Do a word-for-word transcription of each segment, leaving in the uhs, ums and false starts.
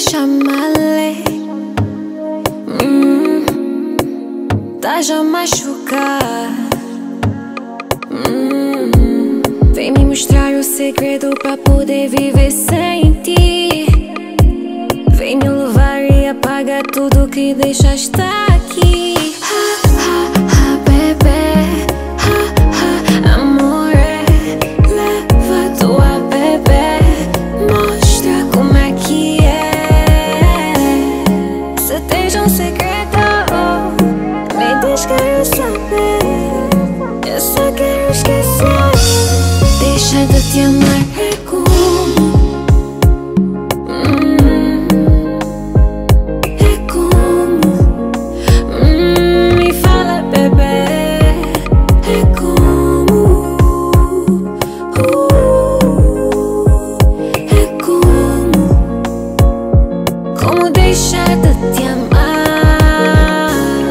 chamar-lhe. Hum, Estás a machucar. hum, Vem me mostrar o segredo pra poder viver sem ti. Vem me levar e apagar tudo que deixaste aqui. Ha, ha, ha, bebê. Ha, ha, amor, leva tua bebê. Mostra como é que é. Se tens um segredo, me diz, quero saber. Eu só quero esquecer. Deixa de te amar, é como deixar de te amar.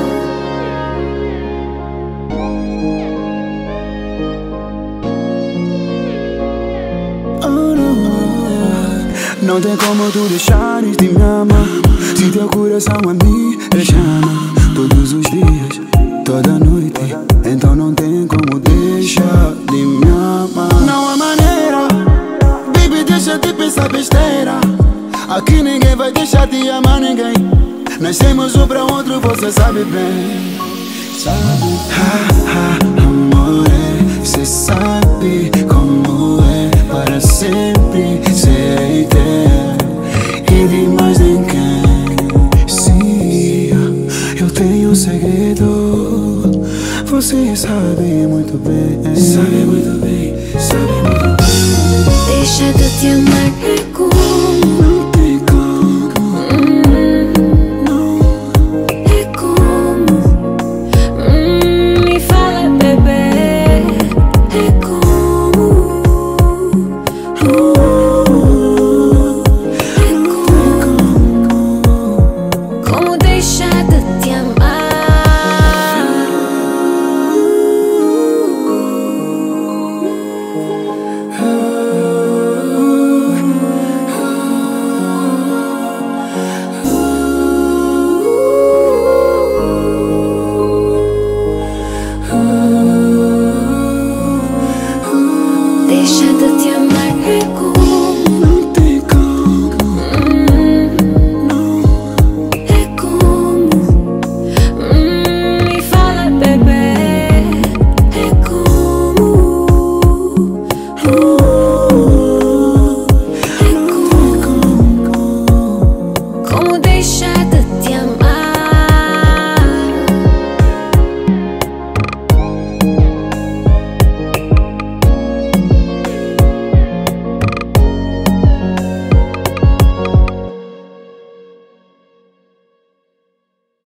Oh, não, não tem como tu deixares de me amar. Se teu coração a mim ele chama todos os dias, toda noite. Então não tem como deixar de me amar. Não há maneira, baby, deixa de pensar besteira. Aqui ninguém vai deixar de amar ninguém. Nascemos um pra outro, você sabe bem. Sabe? Ha, ha, amore, cê sabe como é. Para sempre ser eterno e de mais ninguém. Sim, eu tenho um segredo. Você sabe muito bem. Sabe muito bem, sabe muito bem. Deixa de te amar.